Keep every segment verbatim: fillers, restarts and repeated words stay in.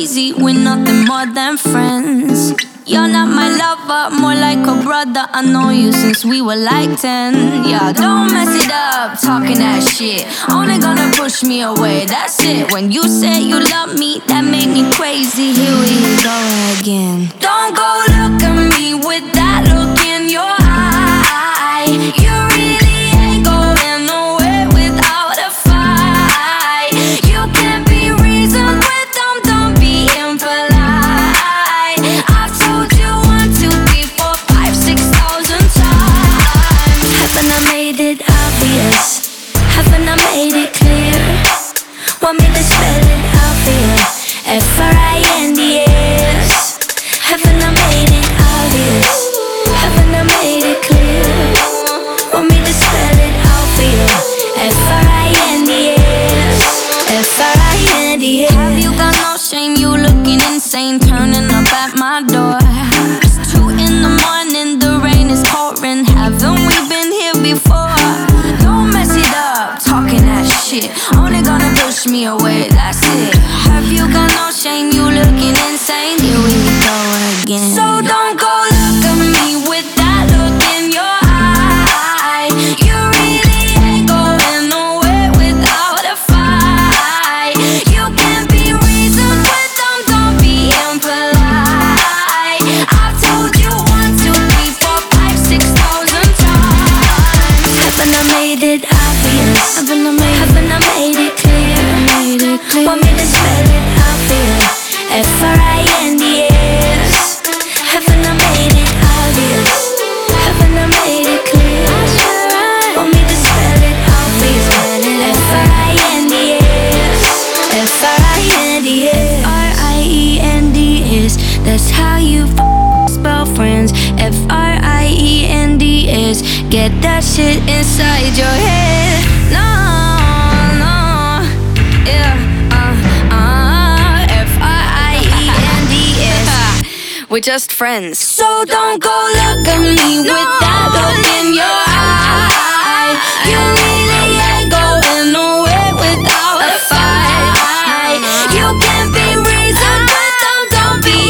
crazy, we're nothing more than friends. You're not my lover, more like a brother. I know you since we were like ten. Yeah, don't mess it up, talking that shit. Only gonna push me away, that's it. When you say you love me, that made me crazy. Here we go again. Don't go look at me with that look in your eye. You really ain't going nowhere without a fight. You can't be reasoned with them, don't be impolite. I've told you one, two, three, four, five, six thousand times. Haven't I made it obvious? Haven't I made it clear? Want me to spell it out for you? F R I N D S. Haven't I made it obvious? Haven't I made it clear? Want me to spell it out for you? F R I N D S. F R I N D S. Have you got no shame? You looking insane, turning up at my door. It's two in the morning, the rain is pouring. Haven't we been here before? Don't mess it up, talking that shit. Only gonna push me away, that's it. Have you got no shame? You looking insane. Here we go again. So don't go look at me with that look in your eye. You really ain't going nowhere without a fight. You can't be reasoned with them, don't be impolite. I've told you one, two, three, four, five, six thousand times. Haven't I made it obvious? Haven't I made, haven't I made it clear? Made it clear. Want me to spell it out for you? F R I N D S. Haven't I made it obvious? Haven't I made it clear? Want me to spell it out for you? F R I N D S. F R I N D S. F R I E N D S. That's how you f- spell friends. F R I E N D S. Get that shit inside your head. No, no, yeah, uh, uh, F R I E N D S. We're just friends. So don't go look at me no, with that look in your eye. You really ain't going nowhere without a fight. You can't be reasoned with them, don't be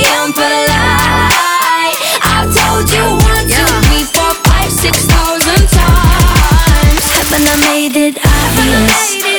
impolite. I've told you one, two, three, four, five, six thousand times. Haven't I made it obvious?